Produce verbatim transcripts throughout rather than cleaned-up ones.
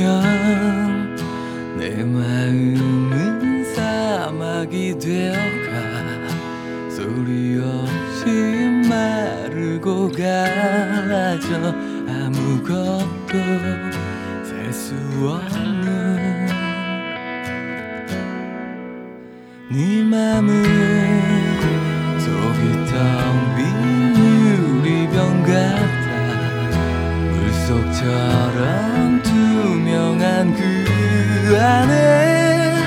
보면 내 마음은 사막이 되어가 소리 없이 마르고 갈라져 아무것도 살 수 없는 네 맘은 속이 텅 빈 유리병 같아 물속처럼 투명한 그 안에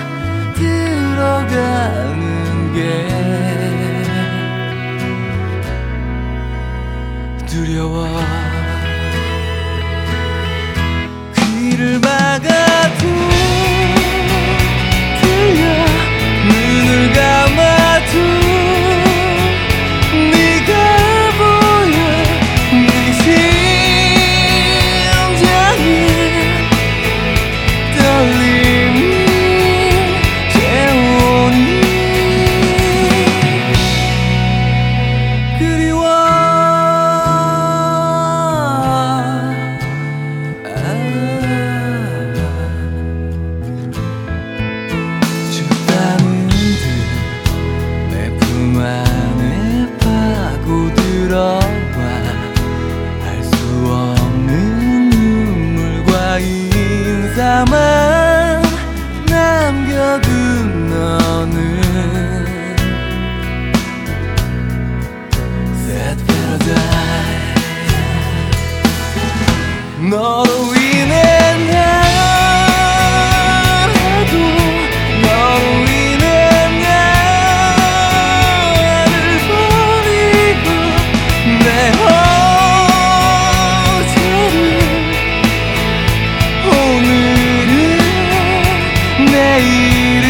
들어가는 게 두려워. 귀를 막아도 들려 눈을 감아도 네가 보여 네 심장이 떨림이 채우니 그리워. 할 수 없는 눈물과 인사만 남겨둔 너는 Sad paradise. 너로 인해 나도 너로 인해 나를 버리고 내 어제를 오늘은 내일은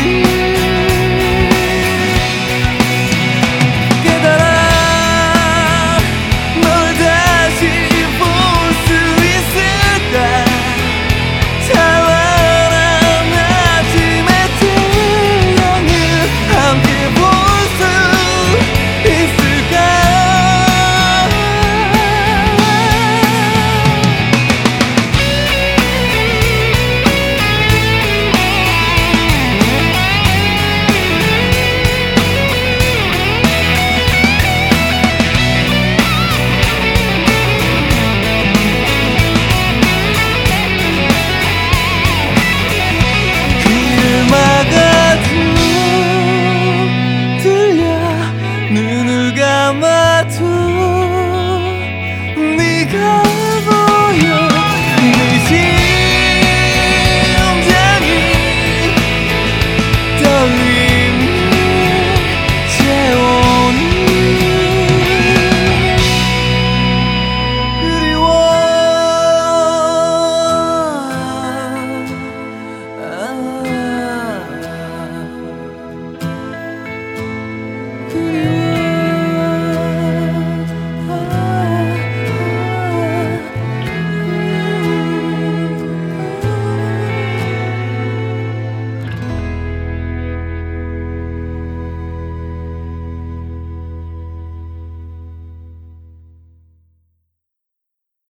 깨달아 널 다시 볼 수 있을까. 찬란한 아침의 태양을 함께 볼 수 있을까. 막아도 들려 눈을 감아도 네가